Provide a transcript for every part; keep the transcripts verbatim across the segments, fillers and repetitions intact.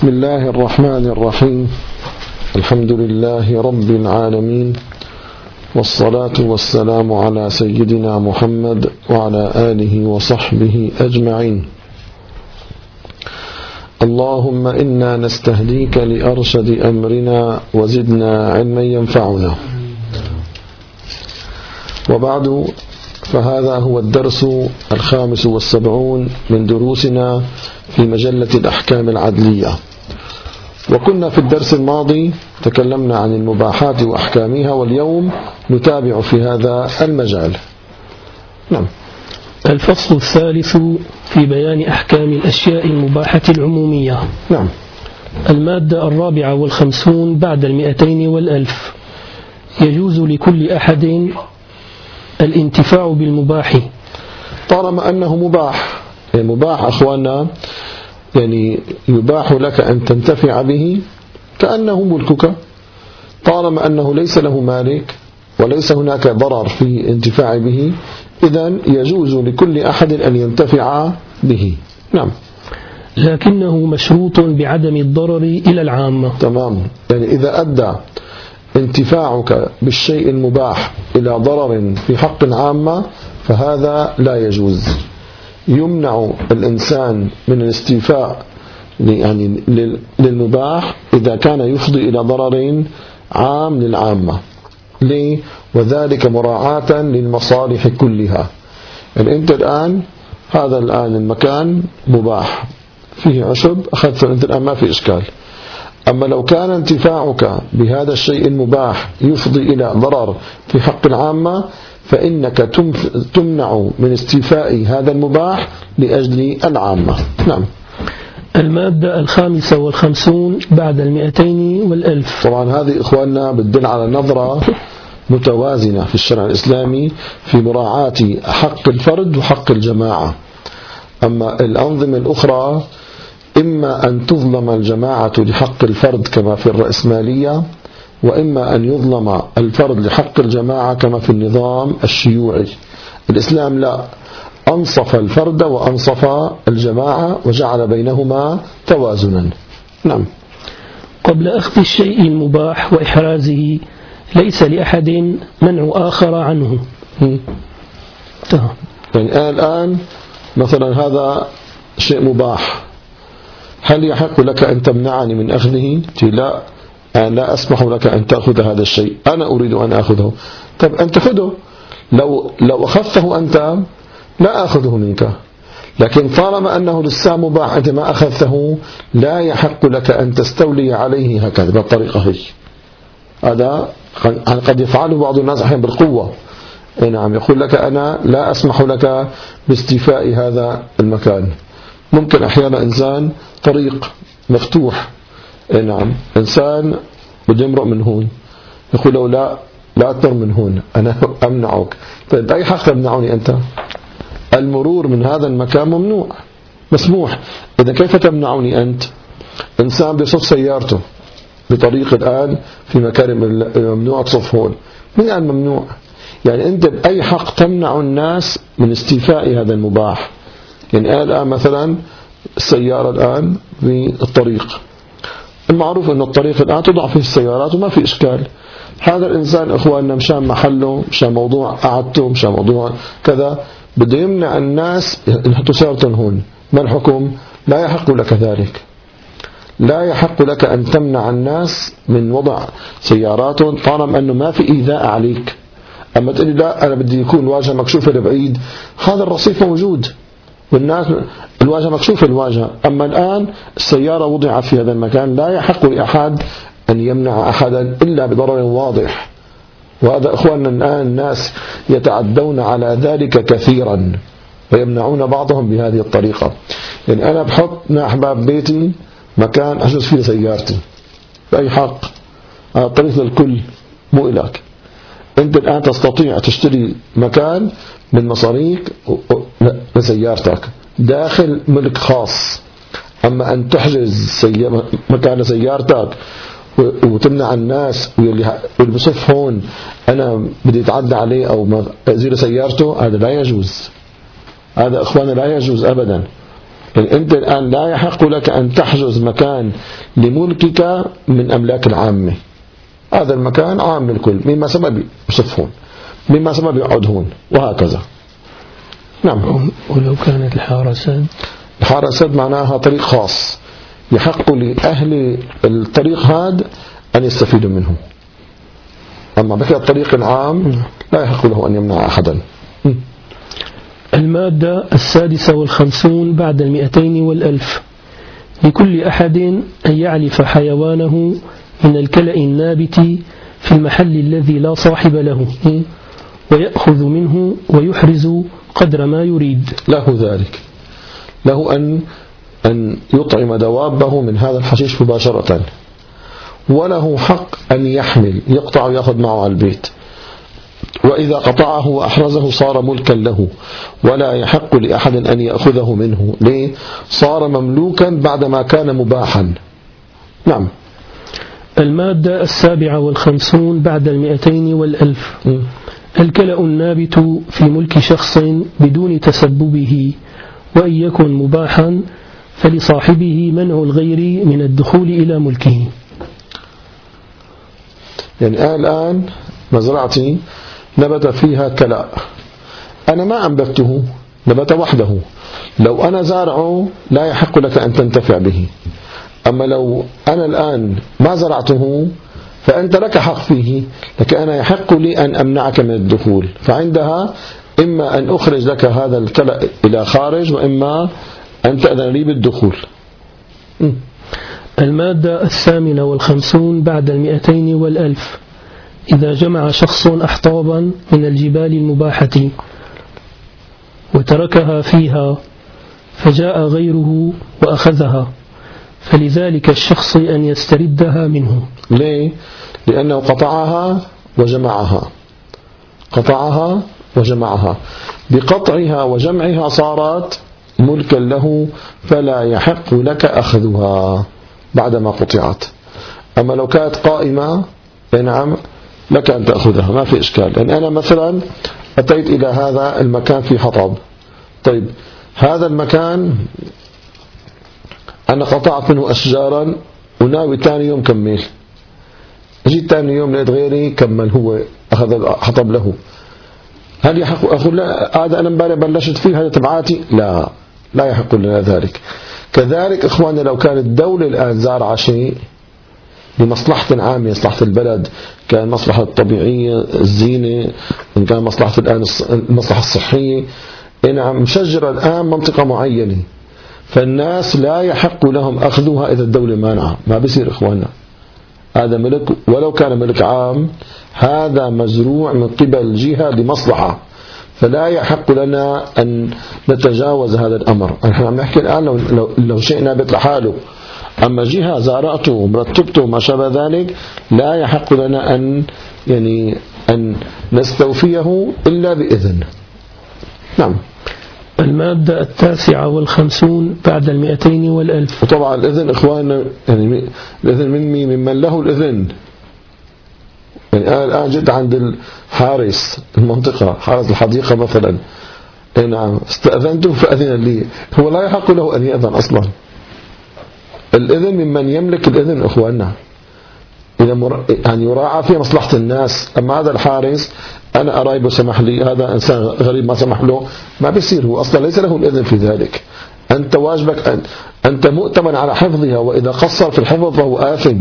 بسم الله الرحمن الرحيم. الحمد لله رب العالمين، والصلاة والسلام على سيدنا محمد وعلى آله وصحبه أجمعين. اللهم إنا نستهديك لأرشد أمرنا وزدنا علما ينفعنا. وبعد، فهذا هو الدرس الخامس والسبعون من دروسنا في مجلة الأحكام العدلية. وكنا في الدرس الماضي تكلمنا عن المباحات وأحكامها، واليوم نتابع في هذا المجال. نعم. الفصل الثالث في بيان أحكام الأشياء المباحة العمومية. نعم. المادة الرابعة والخمسون بعد المئتين والألف. يجوز لكل أحد الانتفاع بالمباح طالما أنه مباح. يعني مباح أخواننا، يعني يباح لك أن تنتفع به كأنه ملكك، طالما أنه ليس له مالك وليس هناك ضرر في الانتفاع به، إذن يجوز لكل أحد أن ينتفع به. نعم. لكنه مشروط بعدم الضرر إلى العامة. تمام. يعني إذا أدى انتفاعك بالشيء المباح إلى ضرر في حق العامة فهذا لا يجوز. يمنع الإنسان من الاستيفاء يعني للمباح إذا كان يفضي إلى ضرر عام للعامة. ليه؟ وذلك مراعاة للمصالح كلها. يعني أنت الآن هذا الآن المكان مباح فيه عشب، أخذته أنت الآن ما في إشكال. أما لو كان انتفاعك بهذا الشيء المباح يفضي إلى ضرر في حق العامة فإنك تمنع من استيفاء هذا المباح لأجل العامة. نعم. المادة الخامسة والخمسون بعد المئتين والألف. طبعا هذه إخواننا بتدل على نظرة متوازنة في الشرع الإسلامي في مراعاة حق الفرد وحق الجماعة. أما الأنظمة الأخرى إما أن تظلم الجماعة لحق الفرد كما في الرأسمالية، وإما أن يظلم الفرد لحق الجماعة كما في النظام الشيوعي. الإسلام لا، أنصف الفرد وأنصف الجماعة وجعل بينهما توازنا. نعم. قبل أخذ الشيء المباح وإحرازه ليس لأحد منع آخر عنه. يعني الآن مثلا هذا شيء مباح، هل يحق لك أن تمنعني من أخذه؟ لا، أنا لا أسمح لك أن تأخذ هذا الشيء، أنا أريد أن أخذه. طب أنت خذه، لو, لو أخذته أنت لا أخذه منك، لكن طالما أنه لسه مباح أنت ما أخذته لا يحق لك أن تستولي عليه هكذا بالطريقة هي. هذا قد يفعله بعض الناس أحيانا بالقوة. نعم، يقول لك أنا لا أسمح لك باستيفاء هذا المكان. ممكن أحيانا إنسان طريق مفتوح، نعم، إنسان بده يمرق من هون، يقول له لا لا تمر من هون، أنا أمنعك. طيب أي حق تمنعني أنت؟ المرور من هذا المكان ممنوع، مسموح. إذا كيف تمنعني أنت؟ إنسان بيصف سيارته بطريق الآن في مكان ممنوع تصف هون، من قال ممنوع؟ يعني أنت بأي حق تمنع الناس من استيفاء هذا المباح؟ يعني الآن مثلا السيارة الآن بالطريق، المعروف أن الطريق الآن تضع فيه السيارات وما في إشكال. هذا الإنسان إخواننا مشان محله، مشان موضوع قعدته، مشان موضوع كذا، بده يمنع الناس يحطوا سيارتهم هون. ما الحكم؟ لا يحق لك ذلك. لا يحق لك أن تمنع الناس من وضع سياراتهم طالما أنه ما في إيذاء عليك. أما تقول لي لا أنا بدي يكون الواجهة مكشوفة لبعيد، هذا الرصيف موجود والناس الواجهة مكشوفة الواجهة. أما الآن السيارة وضعت في هذا المكان، لا يحق لأحد أن يمنع أحدا إلا بضرر واضح. وهذا إخواننا الآن الناس يتعدون على ذلك كثيرا ويمنعون بعضهم بهذه الطريقة. يعني أنا بحط مع أحباب بيتي مكان أحجز فيه سيارتي بأي حق، هذا طريق للكل مو إلك. أنت الآن تستطيع تشتري مكان من مصاريك لسيارتك داخل ملك خاص. أما أن تحجز سي... مكان لسيارتك وتمنع الناس واللي بصف هون أنا بدي أتعدى عليه أو أزيل سيارته، هذا لا يجوز. هذا إخوانا لا يجوز أبدا. يعني أنت الآن لا يحق لك أن تحجز مكان لملكك من أملاك العامة. هذا المكان عام للكل، مما سبب يصفون، مما سبب يقعدون، وهكذا. نعم. ولو كانت الحارة سد؟ الحارة سد معناها طريق خاص، يحق لأهل الطريق هذا أن يستفيدوا منه. أما بكى الطريق العام لا يحق له أن يمنع أحدا. المادة السادسة والخمسون بعد المئتين والألف. لكل أحد أن يعلف حيوانه من الكلأ النابت في المحل الذي لا صاحب له، ويأخذ منه ويحرز قدر ما يريد. له ذلك، له أن أن يطعم دوابه من هذا الحشيش مباشرة، وله حق أن يحمل، يقطع ويأخذ معه على البيت، وإذا قطعه وأحرزه صار ملكا له، ولا يحق لأحد أن يأخذه منه. ليه؟ صار مملوكا بعدما كان مباحا. نعم. المادة السابعة والخمسون بعد المئتين والألف. م. الكلأ النابت في ملك شخص بدون تسببه، وإن يكن مباحا فلصاحبه منع الغير من الدخول إلى ملكه. يعني الآن مزرعتي نبت فيها كلأ، أنا ما أنبته، نبت وحده، لو أنا زارعه لا يحق لك أن تنتفع به. أما لو أنا الآن ما زرعته فأنت لك حق فيه، لكن أنا يحق لي أن أمنعك من الدخول. فعندها إما أن أخرج لك هذا الكلأ إلى خارج، وإما أن تأذن لي بالدخول. م. المادة الثامنة والخمسون بعد المئتين والألف. إذا جمع شخص أحطابا من الجبال المباحة وتركها فيها فجاء غيره وأخذها، فلذلك الشخص أن يستردها منه. ليه؟ لأنه قطعها وجمعها، قطعها وجمعها، بقطعها وجمعها صارت ملكا له، فلا يحق لك أخذها بعدما قطعت. أما لو كانت قائمة نعم لك أن تأخذها، ما في إشكال. لأن أنا مثلا أتيت إلى هذا المكان في حطب، طيب هذا المكان أنا قطعت منه أشجارا وناوي تاني يوم كمل، جيت تاني يوم لقيت غيري كمل هو أخذ حطب له، هل يحق أقول لا هذا أنا مبالي بلشت فيه هذا تبعاتي؟ لا، لا يحق لنا ذلك. كذلك إخواننا لو كانت الدولة الآن زارعة شيء لمصلحة عامة، مصلحة البلد، كان مصلحة الطبيعية الزينة، إن كان مصلحة الآن المصلحة الصحية، نعم مشجرة الآن منطقة معينة، فالناس لا يحق لهم أخذها إذا الدولة مانعة. ما بيصير إخواننا، هذا ملك ولو كان ملك عام، هذا مزروع من قبل جهة لمصلحة، فلا يحق لنا أن نتجاوز هذا الأمر. نحن عم نحكي الآن لو, لو, لو شيء نابت لحاله، أما جهة زارعته ومرتبته وما شابه ذلك لا يحق لنا أن يعني أن نستوفيه إلا بإذن. نعم. المادة التاسعة والخمسون بعد المئتين والألف. وطبعا الإذن إخواننا يعني الإذن من مين؟ ممن له الإذن. يعني أنا الآن جيت عند الحارس المنطقة، حارس الحديقة مثلا، نعم استأذنته فأذن لي، هو لا يحق له أن يأذن أصلا. الإذن ممن يملك الإذن إخواننا، إذا مر... يعني يراعى في مصلحة الناس. أما هذا الحارس أنا قرايبه سمح لي، هذا إنسان غريب ما سمح له، ما بيصير، هو أصلا ليس له الإذن في ذلك. أنت واجبك أن أنت مؤتمن على حفظها، وإذا قصر في الحفظ فهو آثم.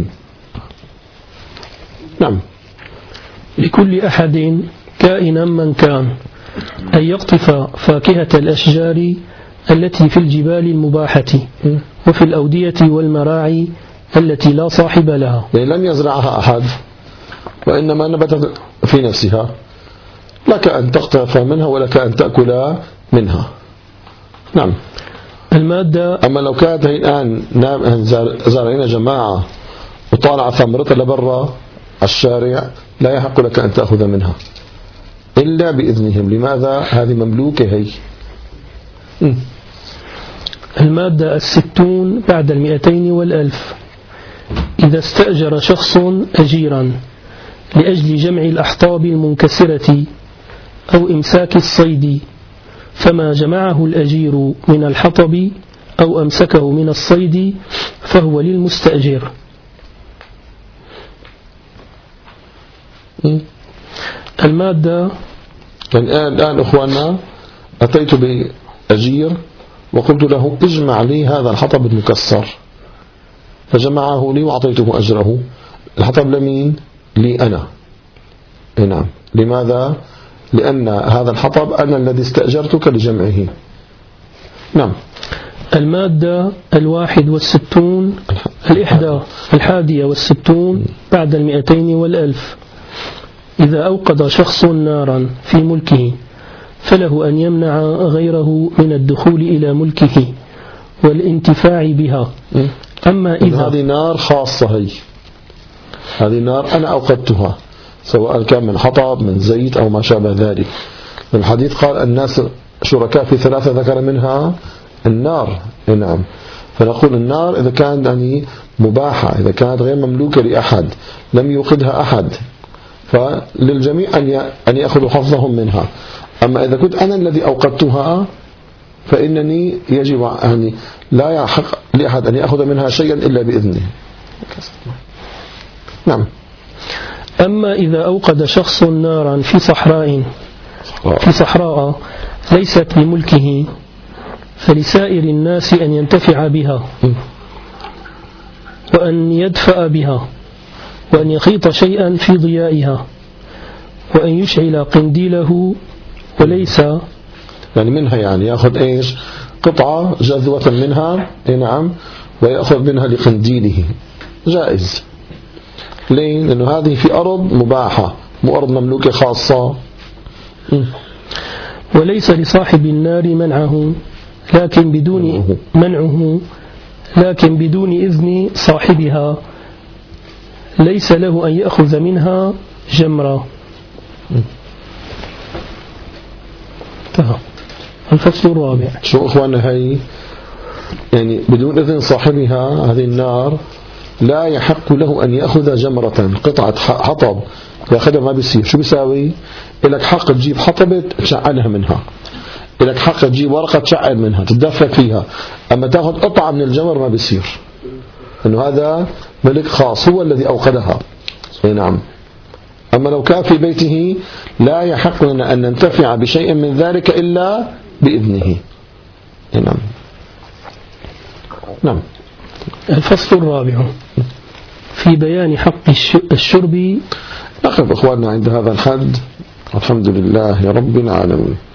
نعم. لكل أحد كائنا من كان أن يقطف فاكهة الأشجار التي في الجبال المباحة وفي الأودية والمراعي التي لا صاحب لها، يعني لم يزرعها أحد وإنما نبتت في نفسها، لك أن تقطف منها ولك أن تأكل منها. نعم. المادة. أما لو كانت هي الآن زارعين جماعة وطالع ثمرتها لبرا الشارع لا يحق لك أن تأخذ منها إلا بإذنهم. لماذا؟ هذه مملوكة هي. م. المادة الستون بعد المئتين والألف. إذا استأجر شخص أجيرا لأجل جمع الأحطاب المنكسرة أو إمساك الصيد، فما جمعه الأجير من الحطب أو أمسكه من الصيد فهو للمستأجر. المادة الآن الآن أخواننا أتيت بأجير وقلت له اجمع لي هذا الحطب المكسر، فجمعه لي وأعطيته أجره. الحطب لمين؟ لي أنا. نعم. لماذا؟ لأن هذا الحطب أنا الذي استأجرتك لجمعه. نعم. المادة الواحد والستون الإحدى الحادية والستون بعد المئتين والألف. إذا أوقد شخص نارا في ملكه فله أن يمنع غيره من الدخول إلى ملكه والانتفاع بها. أما إذا هذه نار خاصة، هي هذه نار أنا أوقدتها، سواء كان من حطب من زيت أو ما شابه ذلك. الحديث قال الناس شركاء في ثلاثة، ذكر منها النار. نعم. فنقول النار إذا كانت يعني مباحة، إذا كانت غير مملوكة لأحد، لم يوقدها أحد، فللجميع أن يأخذوا حظهم منها. أما إذا كنت أنا الذي أوقدتها فإنني يجب يعني لا يحق لأحد أن يأخذ منها شيئا إلا بإذنه. نعم. أما إذا أوقد شخص نارا في صحراء في صحراء ليست بملكه فلسائر الناس أن ينتفع بها وأن يدفأ بها وأن يخيط شيئا في ضيائها وأن يشعل قنديله، وليس يعني منها يعني يأخذ إيش قطعة جذوة منها. نعم. ويأخذ منها لقنديله، جائز. ليه؟ لأنه هذه في أرض مباحة، مو أرض مملوكة خاصة. وليس لصاحب النار منعه لكن بدون منعه لكن بدون إذن صاحبها، ليس له أن يأخذ منها جمرة. انتهى الفصل الرابع. شو أخوانا هاي يعني بدون إذن صاحبها هذه النار لا يحق له أن يأخذ جمرة، قطعة حطب يأخذها ما بيصير. شو بيساوي؟ إلك حق تجيب حطبة تشعلها منها، إلك حق تجيب ورقة تشعل منها تدفلك فيها، أما تأخذ قطعة من الجمر ما بيصير، إنه هذا ملك خاص هو الذي أوقدها. نعم. أما لو كان في بيته لا يحق لنا أن ننتفع بشيء من ذلك إلا بإذنه. نعم. نعم. الفصل الرابع في بيان حق الشرب. نقف أخواننا عند هذا الحد، الحمد لله رب العالمين.